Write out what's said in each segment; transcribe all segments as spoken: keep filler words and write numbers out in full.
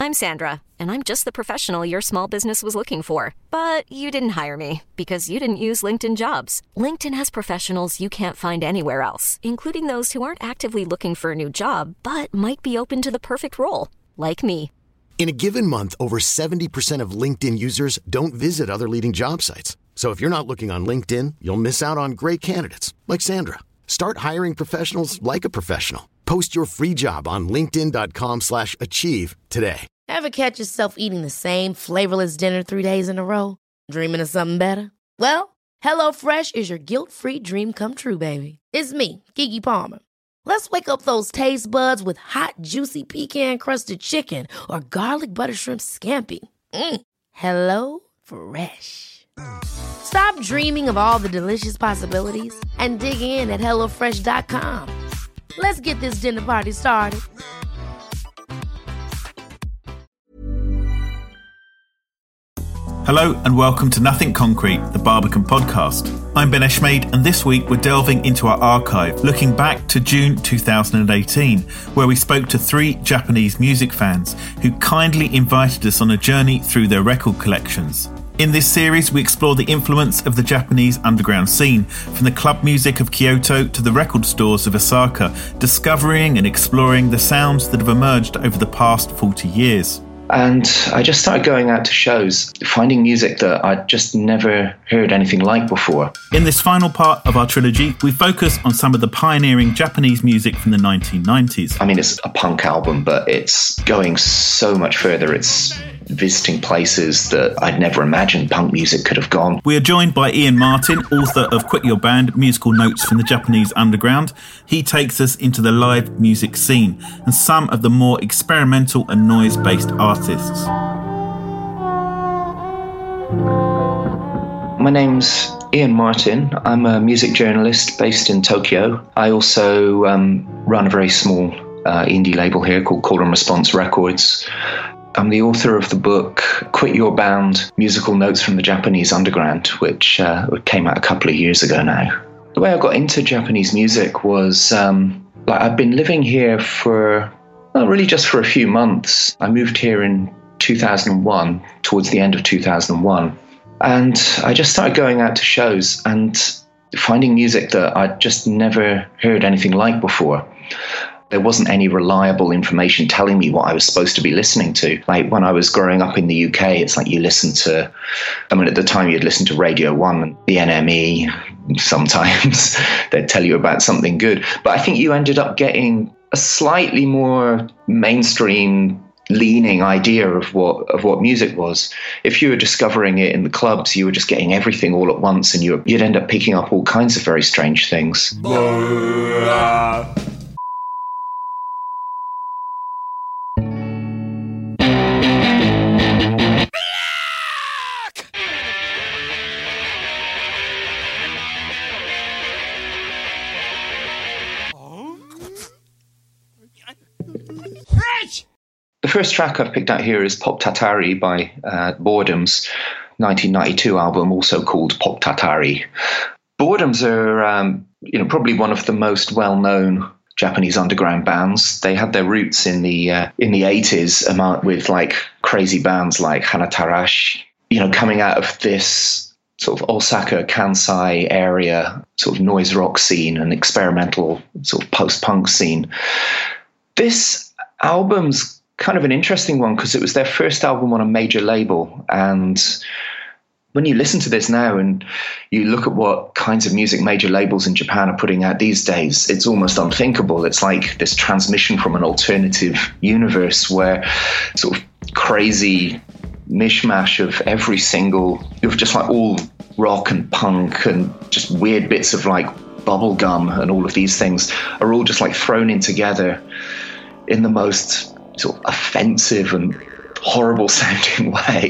I'm Sandra, and I'm just the professional your small business was looking for. But you didn't hire me because you didn't use LinkedIn Jobs. LinkedIn has professionals you can't find anywhere else, including those who aren't actively looking for a new job, but might be open to the perfect role, like me. In a given month, over seventy percent of LinkedIn users don't visit other leading job sites. So if you're not looking on LinkedIn, you'll miss out on great candidates like Sandra. Start hiring professionals like a professional. Post your free job on linkedin.com slash achieve today. Ever catch yourself eating the same flavorless dinner three days in a row? Dreaming of something better? Well, HelloFresh is your guilt-free dream come true, baby. It's me, Keke Palmer. Let's wake up those taste buds with hot, juicy pecan-crusted chicken or garlic butter shrimp scampi. Mm. Hello Fresh. Stop dreaming of all the delicious possibilities and dig in at hello fresh dot com. Let's get this dinner party started. Hello and welcome to Nothing Concrete, the Barbican podcast. I'm Ben Eshmade, and this week we're delving into our archive, looking back to June two thousand eighteen, where we spoke to three Japanese music fans who kindly invited us on a journey through their record collections. In this series, we explore the influence of the Japanese underground scene, from the club music of Kyoto to the record stores of Osaka, discovering and exploring the sounds that have emerged over the past forty years. And I just started going out to shows, finding music that I'd just never heard anything like before. In this final part of our trilogy, we focus on some of the pioneering Japanese music from the nineteen nineties. I mean, it's a punk album, but it's going so much further. It's visiting places that I'd never imagined punk music could have gone. We are joined by Ian Martin, author of Quit Your Band, Musical Notes from the Japanese Underground. He takes us into the live music scene and some of the more experimental and noise-based artists. My name's Ian Martin. I'm a music journalist based in Tokyo. I also um, run a very small uh, indie label here called Call and Response Records. I'm the author of the book Quit Your Band, Musical Notes from the Japanese Underground, which uh, came out a couple of years ago now. The way I got into Japanese music was, um, like I've been living here for, well, really just for a few months. I moved here in two thousand one, towards the end of two thousand one. And I just started going out to shows and finding music that I'd just never heard anything like before. There wasn't any reliable information telling me what I was supposed to be listening to. Like when I was growing up in the U K, it's like you listen to, I mean, at the time you'd listen to Radio one and the N M E. Sometimes they'd tell you about something good. But I think you ended up getting a slightly more mainstream leaning idea of what of what music was. If you were discovering it in the clubs, you were just getting everything all at once, and you, you'd end up picking up all kinds of very strange things. The first track I've picked out here is Pop Tatari by uh, Boredoms, nineteen ninety-two album, also called Pop Tatari. Boredoms are, um, you know, probably one of the most well-known Japanese underground bands. They had their roots in the uh, in the eighties with like crazy bands like Hanatarash, you know, coming out of this sort of Osaka, Kansai area, sort of noise rock scene and experimental sort of post-punk scene. This album's kind of an interesting one because it was their first album on a major label. And when you listen to this now and you look at what kinds of music major labels in Japan are putting out these days, it's almost unthinkable. It's like this transmission from an alternative universe where sort of crazy mishmash of every single, of just like all rock and punk and just weird bits of like bubblegum and all of these things are all just like thrown in together in the most sort of offensive and horrible sounding way.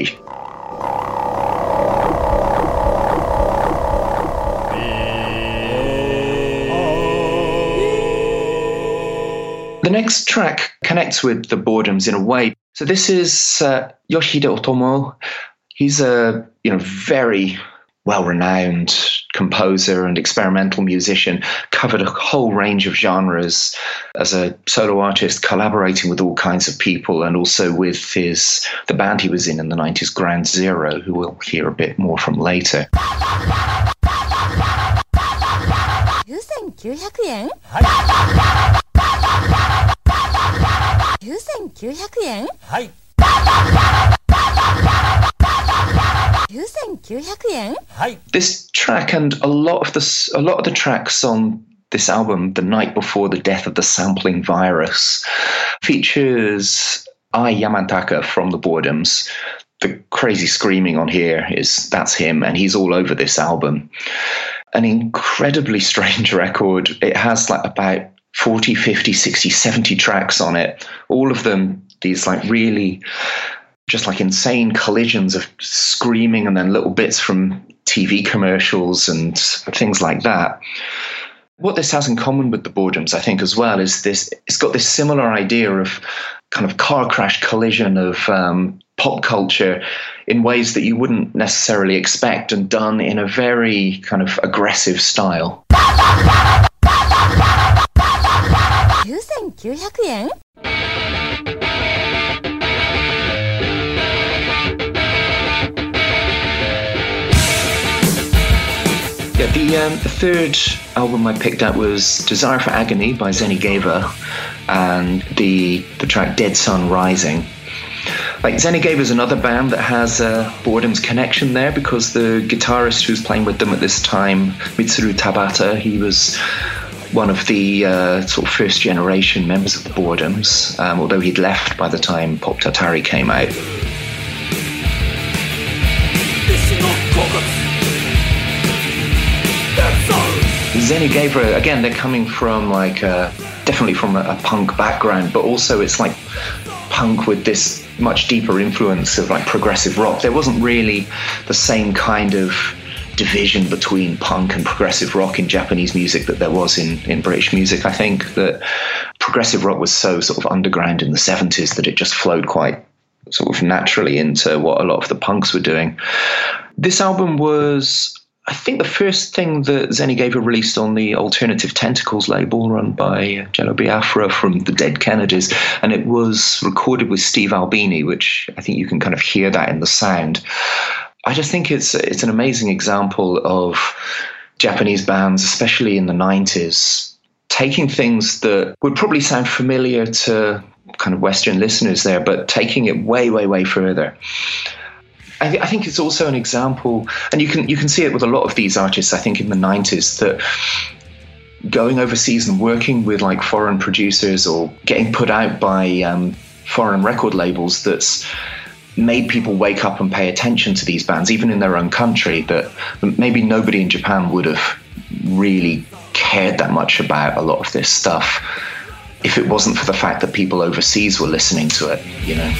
The next track connects with the Boredoms in a way. So this is uh, Yoshihide Otomo. He's a you know very well-renowned composer and experimental musician, covered a whole range of genres as a solo artist, collaborating with all kinds of people, and also with his the band he was in in the nineties, Ground Zero, who we'll hear a bit more from later. nine hundred yen? Hai. nine hundred yen? Hai. nine hundred yen? Hai. This track and a lot of the a lot of the tracks on this album, The Night Before the Death of the Sampling Virus, features Ai Yamataka from the Boredoms. The crazy screaming on here is that's him, and he's all over this album. An incredibly strange record. It has like about forty, fifty, sixty, seventy tracks on it. All of them, these like really just like insane collisions of screaming and then little bits from T V commercials and things like that. What this has in common with the Boredoms, I think, as well, is this, it's got this similar idea of kind of car crash collision of um, pop culture in ways that you wouldn't necessarily expect, and done in a very kind of aggressive style. nine hundred yen? Yeah, the, um, the third album I picked up was Desire for Agony by Zenny Geva, and the the track Dead Sun Rising. Like, Zenny Geva is another band that has a Boredoms connection there, because the guitarist who's playing with them at this time, Mitsuru Tabata, he was one of the uh, sort of first generation members of the Boredoms, um, although he'd left by the time Pop Tatari came out. Zenny Geva, again, they're coming from like uh, definitely from a, a punk background, but also it's like punk with this much deeper influence of like progressive rock. There wasn't really the same kind of division between punk and progressive rock in Japanese music that there was in, in British music. I think that progressive rock was so sort of underground in the seventies that it just flowed quite sort of naturally into what a lot of the punks were doing. This album was, I think, the first thing that Zenny Geva released on the Alternative Tentacles label run by Jello Biafra from the Dead Kennedys, and it was recorded with Steve Albini, which I think you can kind of hear that in the sound. I just think it's it's an amazing example of Japanese bands, especially in the nineties, taking things that would probably sound familiar to kind of Western listeners there, but taking it way, way, way further. I, th- I think it's also an example, and you can you can see it with a lot of these artists, I think, in the nineties, that going overseas and working with like foreign producers or getting put out by um, foreign record labels that's made people wake up and pay attention to these bands, even in their own country, that maybe nobody in Japan would have really cared that much about a lot of this stuff if it wasn't for the fact that people overseas were listening to it, you know.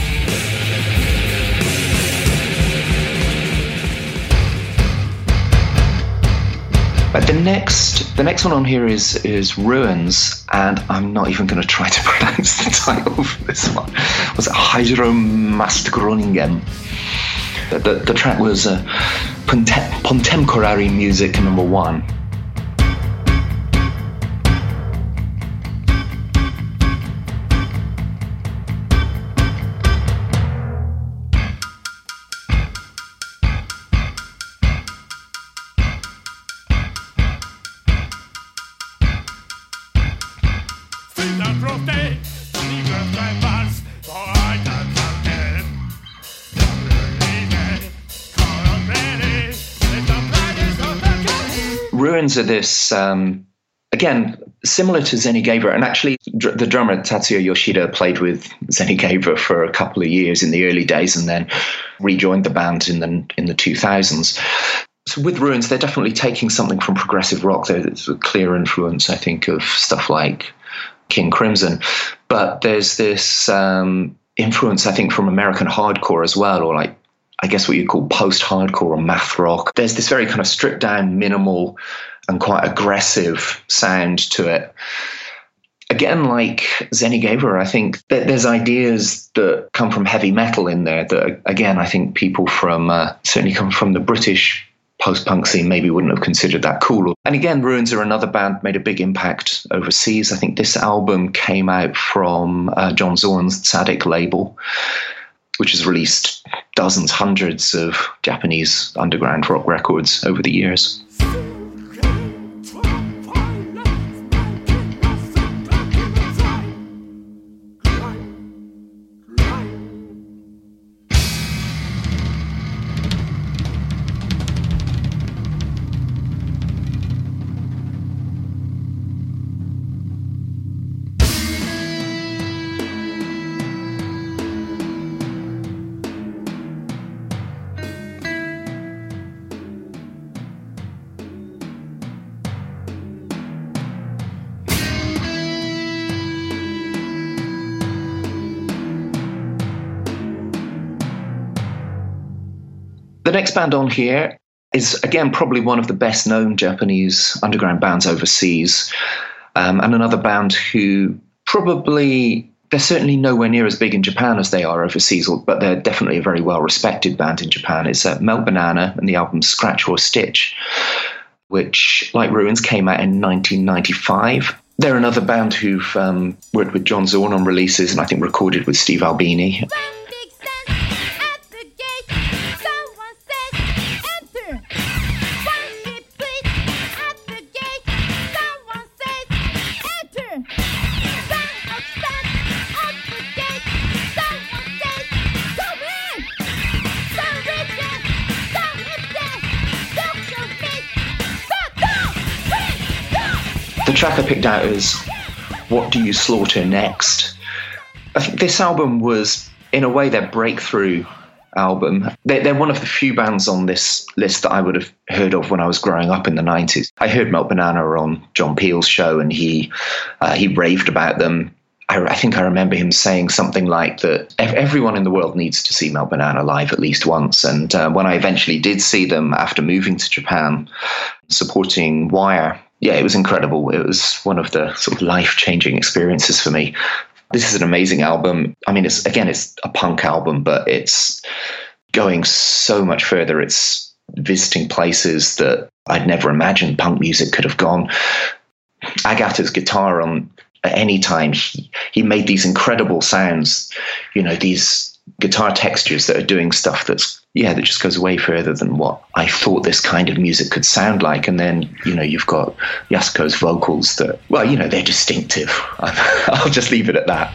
But the next, the next one on here is is Ruins, and I'm not even going to try to pronounce the title of this one. Was it Hydromastgroningen? The, the, the track was uh, Contemporary Music number one. Ruins are this, um, again, similar to Zenny Geva, and actually dr- the drummer Tatsuya Yoshida played with Zenny Geva for a couple of years in the early days and then rejoined the band in the in the two thousands. So with Ruins, they're definitely taking something from progressive rock. There's a clear influence, I think, of stuff like King Crimson, but there's this um, influence, I think, from American hardcore as well, or like, I guess what you call post-hardcore or math rock. There's this very kind of stripped down, minimal and quite aggressive sound to it. Again, like Zenny Geva, I think that there's ideas that come from heavy metal in there that, again, I think people from, uh, certainly come from the British post-punk scene maybe wouldn't have considered that cool. And again, Ruins are another band made a big impact overseas. I think this album came out from uh, John Zorn's Tzadik label, which has released dozens, hundreds of Japanese underground rock records over the years. The next band on here is, again, probably one of the best-known Japanese underground bands overseas, um, and another band who probably, they're certainly nowhere near as big in Japan as they are overseas, but they're definitely a very well-respected band in Japan. It's uh, Melt Banana and the album Scratch or Stitch, which, like Ruins, came out in nineteen ninety-five. They're another band who've um, worked with John Zorn on releases and I think recorded with Steve Albini. The track I picked out is What Do You Slaughter Next? I think this album was, in a way, their breakthrough album. They're, they're one of the few bands on this list that I would have heard of when I was growing up in the nineties. I heard Melt Banana on John Peel's show, and he uh, he raved about them. I, I think I remember him saying something like that everyone in the world needs to see Melt Banana live at least once. And uh, when I eventually did see them after moving to Japan, supporting Wire, yeah, it was incredible. It was one of the sort of life-changing experiences for me. This is an amazing album. I mean, it's again, it's a punk album, but it's going so much further. It's visiting places that I'd never imagined punk music could have gone. Agata's guitar on at any time, he, he made these incredible sounds, you know, these guitar textures that are doing stuff that's, yeah, that just goes way further than what I thought this kind of music could sound like. And then, you know, you've got Yasuko's vocals that, well, you know, they're distinctive. I'll just leave it at that.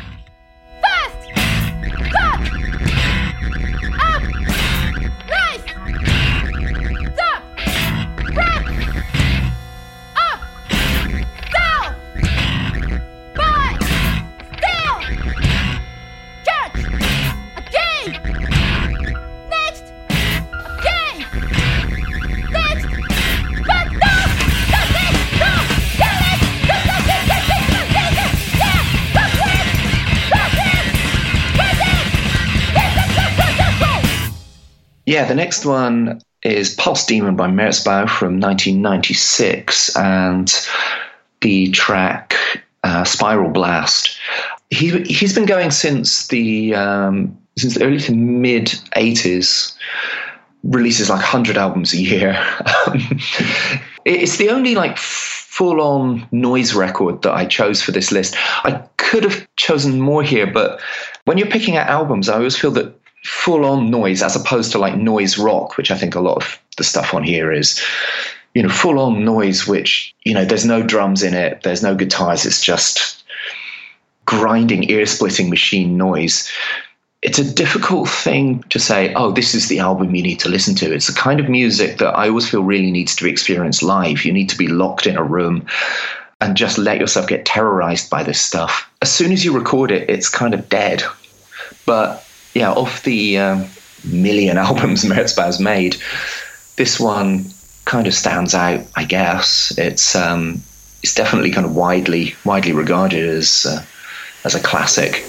Yeah, the next one is Pulse Demon by Merzbow from nineteen ninety-six, and the track uh, Spiral Blast. He, he's been going since the um, since the early to mid eighties, releases like one hundred albums a year. It's the only like full-on noise record that I chose for this list. I could have chosen more here, but when you're picking out albums, I always feel that full-on noise as opposed to like noise rock, which I think a lot of the stuff on here is, you know, full-on noise, which, you know, there's no drums in it, there's no guitars, it's just grinding, ear-splitting machine noise. It's a difficult thing to say, oh, this is the album you need to listen to. It's the kind of music that I always feel really needs to be experienced live. You need to be locked in a room and just let yourself get terrorized by this stuff. As soon as you record it, it's kind of dead. But yeah, of the um, million albums Merzbow's made, this one kind of stands out, I guess. It's um, it's definitely kind of widely widely regarded as uh, as a classic.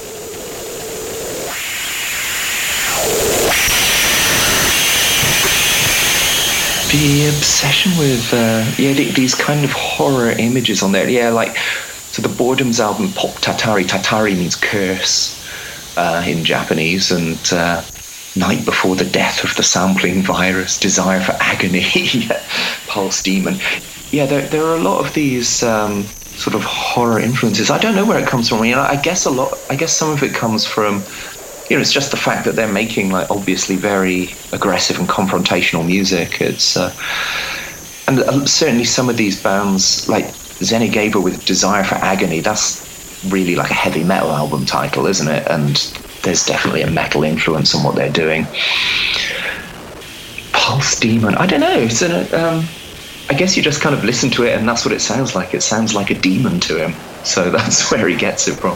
The obsession with uh, yeah these kind of horror images on there, yeah, like so the Boredom's album Pop Tatari. Tatari means curse Uh, in Japanese, and uh, Night Before the Death of the Sampling Virus, Desire for Agony, Pulse Demon. Yeah, there, there are a lot of these um, sort of horror influences. I don't know where it comes from. You know, I guess a lot. I guess some of it comes from, you know, it's just the fact that they're making like obviously very aggressive and confrontational music. It's uh, and uh, certainly some of these bands like Zenigeva with Desire for Agony. That's really like a heavy metal album title, isn't it? And there's definitely a metal influence on what they're doing. Pulse Demon, I don't know. It's an, um, I guess you just kind of listen to it and that's what it sounds like. It sounds like a demon to him. So that's where he gets it from.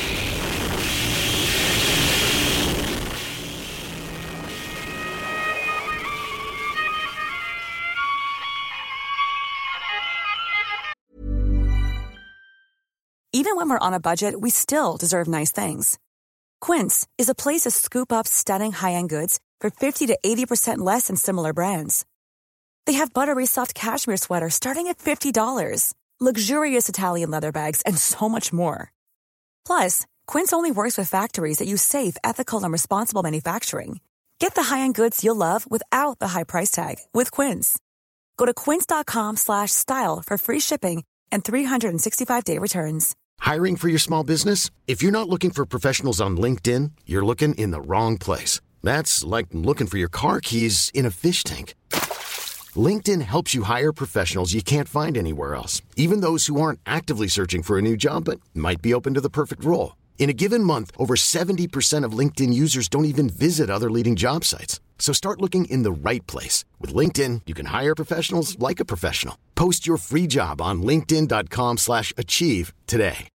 Even when we're on a budget, we still deserve nice things. Quince is a place to scoop up stunning high-end goods for fifty to eighty percent less than similar brands. They have buttery soft cashmere sweaters starting at fifty dollars, luxurious Italian leather bags, and so much more. Plus, Quince only works with factories that use safe, ethical, and responsible manufacturing. Get the high-end goods you'll love without the high price tag with Quince. Go to quince.com slash style for free shipping and three sixty-five day returns. Hiring for your small business? If you're not looking for professionals on LinkedIn, you're looking in the wrong place. That's like looking for your car keys in a fish tank. LinkedIn helps you hire professionals you can't find anywhere else, even those who aren't actively searching for a new job but might be open to the perfect role. In a given month, over seventy percent of LinkedIn users don't even visit other leading job sites. So start looking in the right place. With LinkedIn, you can hire professionals like a professional. Post your free job on linkedin.com slash achieve today.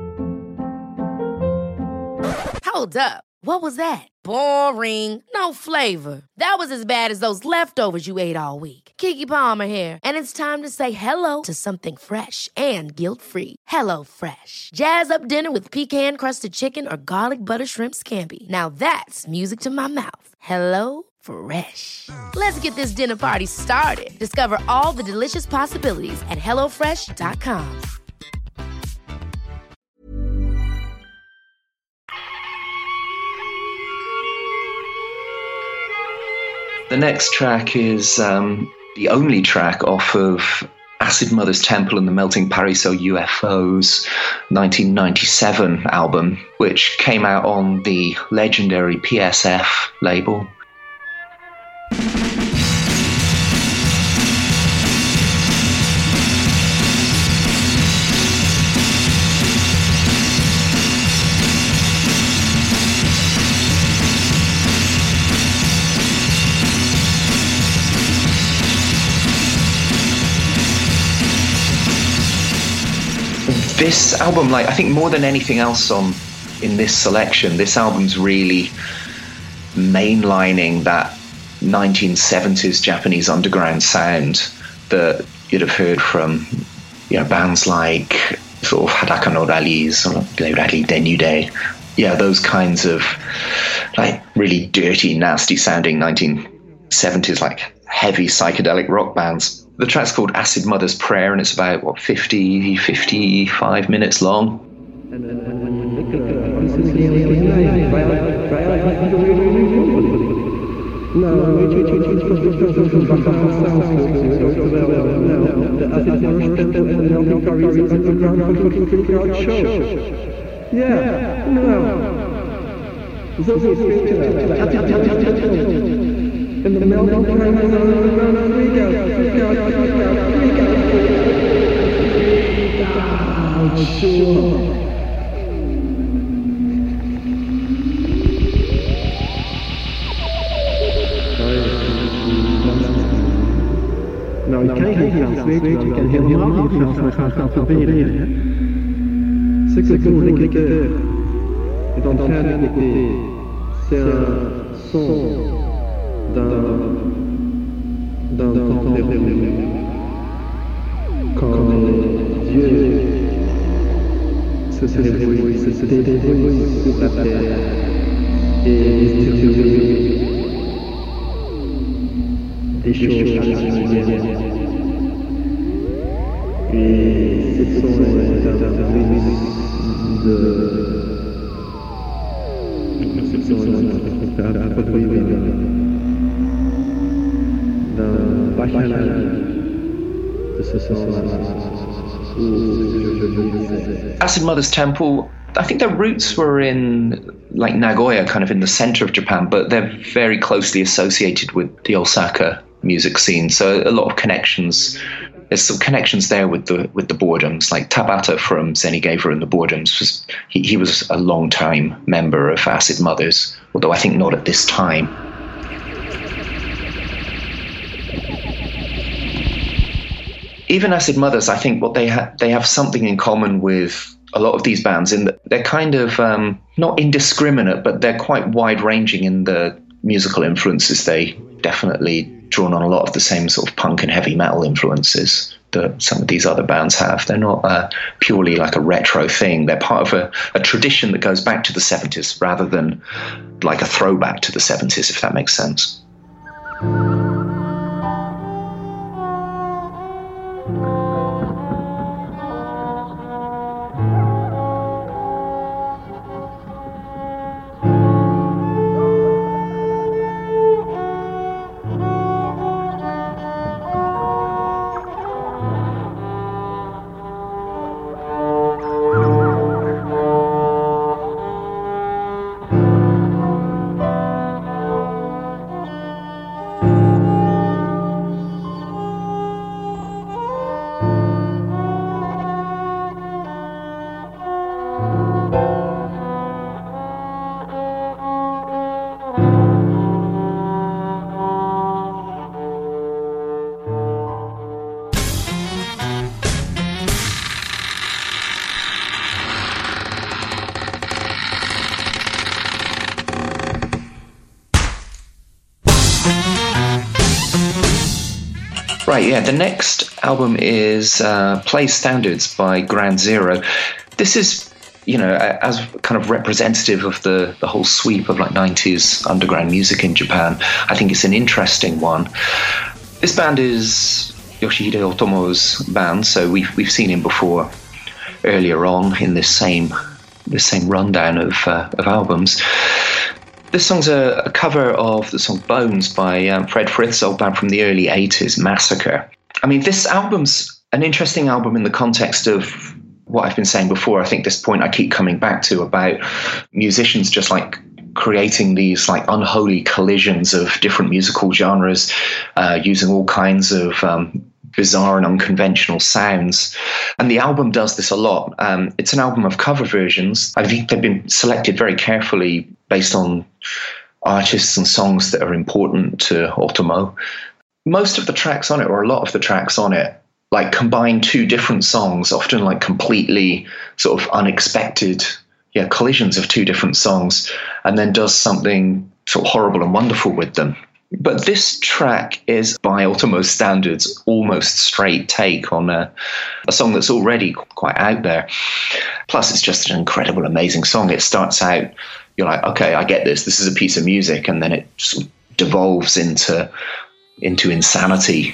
Hold up. What was that? Boring. No flavor. That was as bad as those leftovers you ate all week. Keke Palmer here. And it's time to say hello to something fresh and guilt-free. Hello Fresh. Jazz up dinner with pecan-crusted chicken or garlic butter shrimp scampi. Now that's music to my mouth. Hello Fresh. Let's get this dinner party started. Discover all the delicious possibilities at hello fresh dot com. The next track is um, the only track off of Acid Mother's Temple and the Melting Pariso U F Os nineteen ninety-seven album, which came out on the legendary P S F label. This album, like I think more than anything else on in this selection, this album's really mainlining that nineteen seventies Japanese underground sound that you'd have heard from, you know, bands like sort of Hadaka no Rallies or Rally Denude. Yeah, those kinds of like really dirty, nasty sounding nineteen seventies like heavy psychedelic rock bands. The track's called Acid Mother's Prayer, and it's about, what, fifty, fifty-five minutes long. Yeah, no. In the melting point of the freak out, freak out, freak out, freak out, freak out, sure. Nou, ik kijk niet gaan weet je, ik kan helemaal niet zelfs maar gaan gaan proberen. Ce que vous écoutez est en train d'écouter, c'est un son d'un d'un temps perdu, quand les dieux se débrouillent, se débrouillent sur la terre et distribuent des choses particulières. Et ce sont un remix de... Ce sont un produit ce soir, où Acid Mother's Temple, I think their roots were in like Nagoya, kind of in the center of Japan, but they're very closely associated with the Osaka music scene. So a lot of connections. There's some connections there with the with the Boredoms, like Tabata from Zenigeva and the Boredoms. Was, he, he was a long-time member of Acid Mothers, although I think not at this time. Even Acid Mothers, I think what they have they have something in common with a lot of these bands in that they're kind of um, not indiscriminate, but they're quite wide-ranging in the musical influences. They definitely drawn on a lot of the same sort of punk and heavy metal influences that some of these other bands have. They're not uh, purely like a retro thing. They're part of a, a tradition that goes back to the seventies rather than like a throwback to the seventies, if that makes sense. Right, yeah, the next album is uh, Play Standards by Ground Zero. This is, you know, as kind of representative of the, the whole sweep of like nineties underground music in Japan. I think it's an interesting one. This band is Yoshihide Otomo's band, so we've we've seen him before earlier on in this same this same rundown of uh, of albums. This song's a, a cover of the song Bones by um, Fred Frith's old band from the early eighties, Massacre. I mean, this album's an interesting album in the context of what I've been saying before. I think this point I keep coming back to about musicians just like creating these like unholy collisions of different musical genres, uh, using all kinds of um, bizarre and unconventional sounds. And the album does this a lot. Um, it's an album of cover versions. I think they've been selected very carefully based on artists and songs that are important to Otomo. Most of the tracks on it, or a lot of the tracks on it, like combine two different songs, often like completely sort of unexpected yeah, collisions of two different songs, and then does something sort of horrible and wonderful with them. But this track is, by Otomo's standards, almost straight take on a, a song that's already quite out there. Plus, it's just an incredible, amazing song. It starts out, you're like, okay, I get this. This is a piece of music. And then it sort of devolves into, into insanity.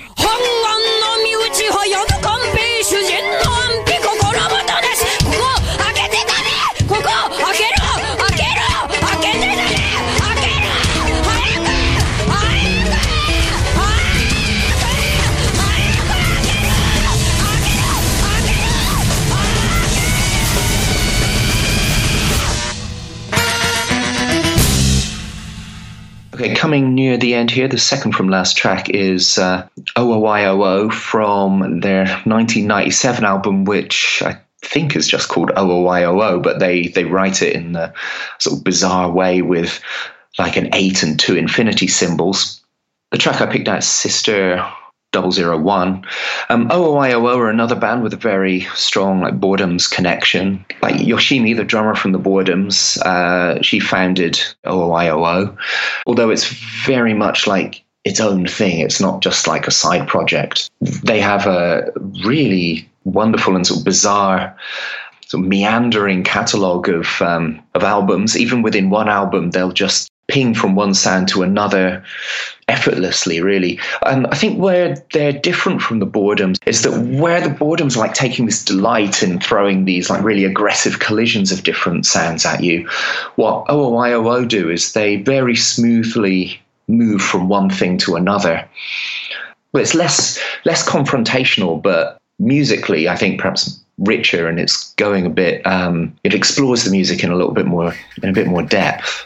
Okay, coming near the end here, the second from last track is uh, O O Y O O from their nineteen ninety-seven album, which I think is just called O O Y O O, but they, they write it in a sort of bizarre way with like an eight and two infinity symbols. The track I picked out is Sister double zero one. Um, O O Y O O are another band with a very strong like Boredoms connection. Like Yoshimi, the drummer from the Boredoms, uh, she founded O O Y O O, although it's very much like its own thing. It's not just like a side project. They have a really wonderful and sort of bizarre, sort of meandering catalogue of um, of albums. Even within one album, they'll just ping from one sound to another effortlessly, really. And I think where they're different from the Boredoms is that where the Boredoms are like taking this delight in throwing these like really aggressive collisions of different sounds at you, what O O Y O O do is they very smoothly move from one thing to another. well, it's less less confrontational, but musically, I think perhaps richer, and it's going a bit. Um, it explores the music in a little bit more, in a bit more depth.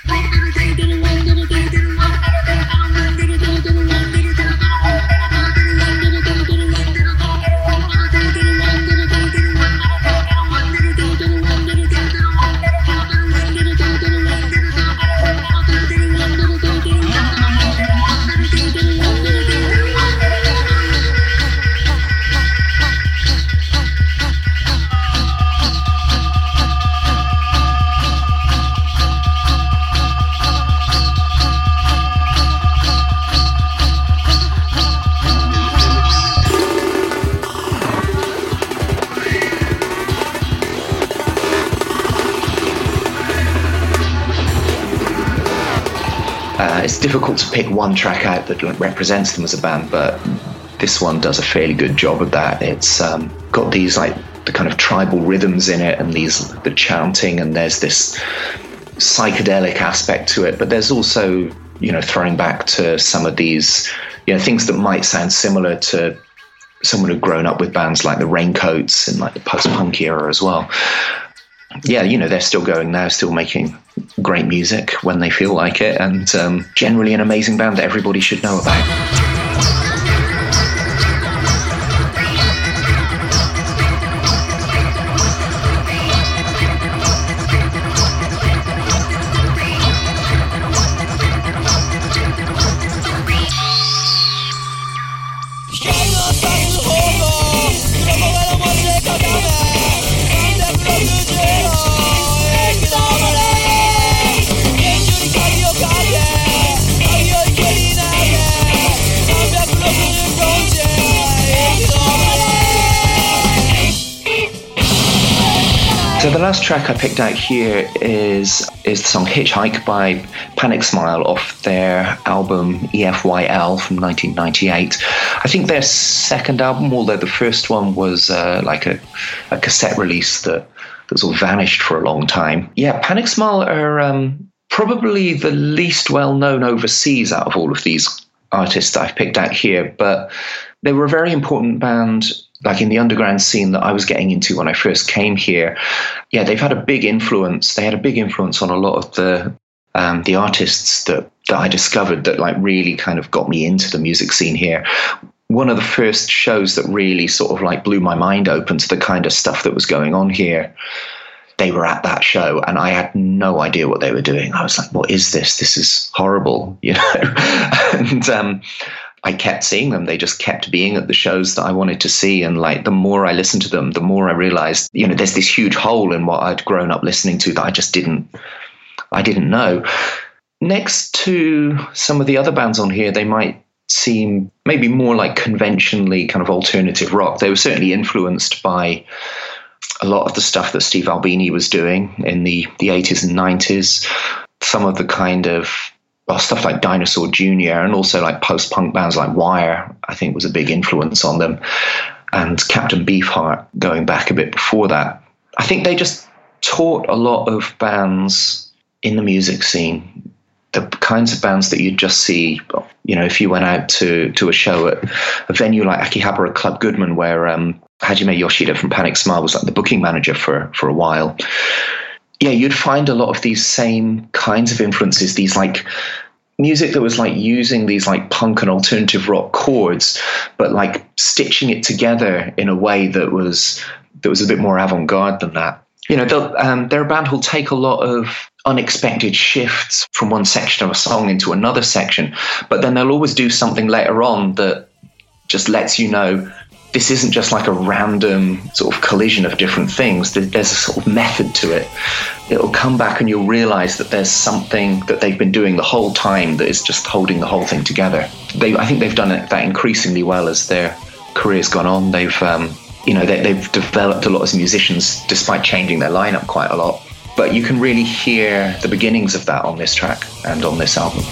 Uh, it's difficult to pick one track out that represents them as a band, but this one does a fairly good job of that. It's um, got these like the kind of tribal rhythms in it, and these the chanting, and there's this psychedelic aspect to it. But there's also, you know, throwing back to some of these, you know, things that might sound similar to someone who'd grown up with bands like the Raincoats and like the post-punk era as well. Yeah, you know, they're still going now, still making great music when they feel like it, and um, generally an amazing band that everybody should know about. So the last track I picked out here is is the song Hitchhike by Panic Smile off their album E F Y L from nineteen ninety-eight. I think their second album, although the first one was uh, like a, a cassette release that, that sort of vanished for a long time. Yeah, Panic Smile are um, probably the least well-known overseas out of all of these artists that I've picked out here, but they were a very important band like in the underground scene that I was getting into when I first came here. Yeah, they've had a big influence. They had a big influence on a lot of the um, the artists that, that I discovered that like really kind of got me into the music scene here. One of the first shows that really sort of like blew my mind open to the kind of stuff that was going on here, they were at that show and I had no idea what they were doing. I was like, what is this? This is horrible, you know? and um I kept seeing them. They just kept being at the shows that I wanted to see. And like, the more I listened to them, the more I realized, you know, there's this huge hole in what I'd grown up listening to that I just didn't, I didn't know. Next to some of the other bands on here, they might seem maybe more like conventionally kind of alternative rock. They were certainly influenced by a lot of the stuff that Steve Albini was doing in the, the eighties and nineties. Some of the kind of, well, stuff like Dinosaur Junior and also like post-punk bands like Wire, I think was a big influence on them. And Captain Beefheart going back a bit before that. I think they just taught a lot of bands in the music scene, the kinds of bands that you'd just see, you know, if you went out to, to a show at a venue like Akihabara Club Goodman, where um, Hajime Yoshida from Panic Smile was like the booking manager for, for a while. Yeah, you'd find a lot of these same kinds of influences, these like music that was like using these like punk and alternative rock chords, but like stitching it together in a way that was that was a bit more avant-garde than that. You know, um, they're a band who'll take a lot of unexpected shifts from one section of a song into another section, but then they'll always do something later on that just lets you know this isn't just like a random sort of collision of different things. There's a sort of method to it. It'll come back and you'll realize that there's something that they've been doing the whole time that is just holding the whole thing together. They, I think they've done it that increasingly well as their career's gone on. They've, um, you know, they, they've developed a lot as musicians despite changing their lineup quite a lot. But you can really hear the beginnings of that on this track and on this album.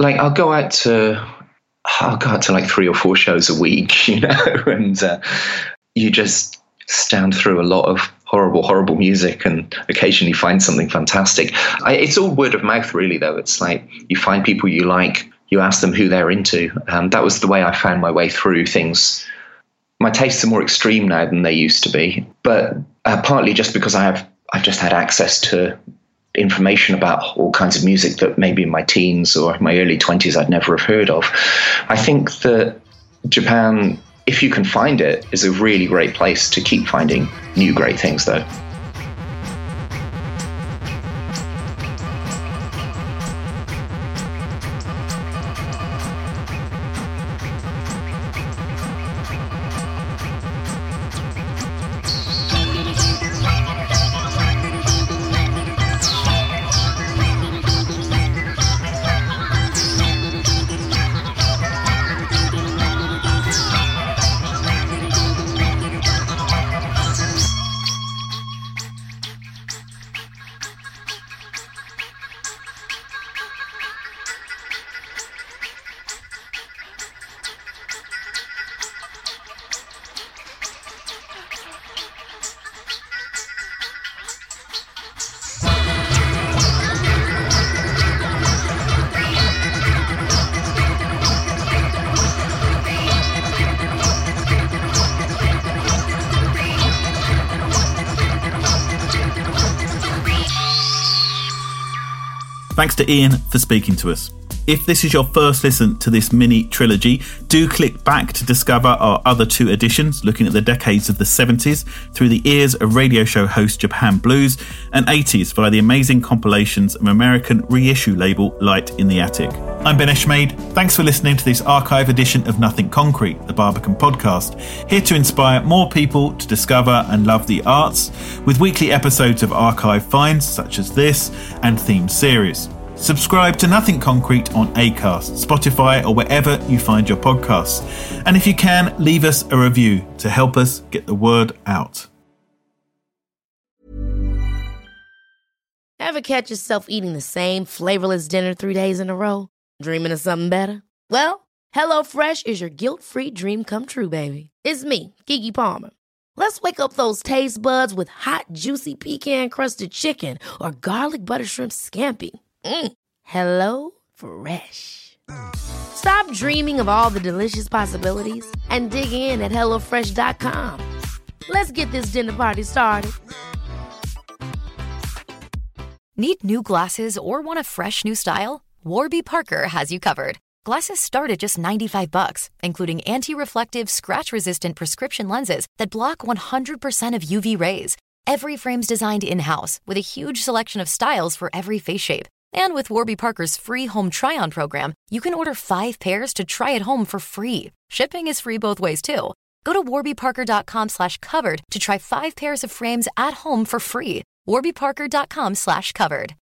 like I'll go out to, I'll go out to like three or four shows a week, you know, and uh, you just stand through a lot of horrible, horrible music and occasionally find something fantastic. I, it's all word of mouth, really, though. It's like you find people you like, you ask them who they're into. Um, that was the way I found my way through things. My tastes are more extreme now than they used to be, but uh, partly just because I have, I've just had access to information about all kinds of music that maybe in my teens or my early twenties I'd never have heard of. I think that Japan, if you can find it, is a really great place to keep finding new great things, though. Thanks to Ian for speaking to us. If this is your first listen to this mini trilogy, do click back to discover our other two editions, looking at the decades of the seventies through the ears of radio show host Japan Blues, and eighties via the amazing compilations of American reissue label Light in the Attic. I'm Ben Eshmade. Thanks for listening to this archive edition of Nothing Concrete, the Barbican podcast, here to inspire more people to discover and love the arts, with weekly episodes of archive finds such as this and theme series. Subscribe to Nothing Concrete on Acast, Spotify, or wherever you find your podcasts. And if you can, leave us a review to help us get the word out. Ever catch yourself eating the same flavorless dinner three days in a row? Dreaming of something better? Well, HelloFresh is your guilt-free dream come true, baby. It's me, Keke Palmer. Let's wake up those taste buds with hot, juicy pecan-crusted chicken or garlic butter shrimp scampi. Mm. Hello Fresh. Stop dreaming of all the delicious possibilities and dig in at hello fresh dot com. Let's get this dinner party started. Need new glasses or want a fresh new style? Warby Parker has you covered. Glasses start at just ninety-five bucks, including anti-reflective, scratch-resistant prescription lenses that block one hundred percent of U V rays. Every frame's designed in-house with a huge selection of styles for every face shape. And with Warby Parker's free home try-on program, you can order five pairs to try at home for free. Shipping is free both ways, too. Go to warby parker dot com slash covered to try five pairs of frames at home for free. warby parker dot com slash covered.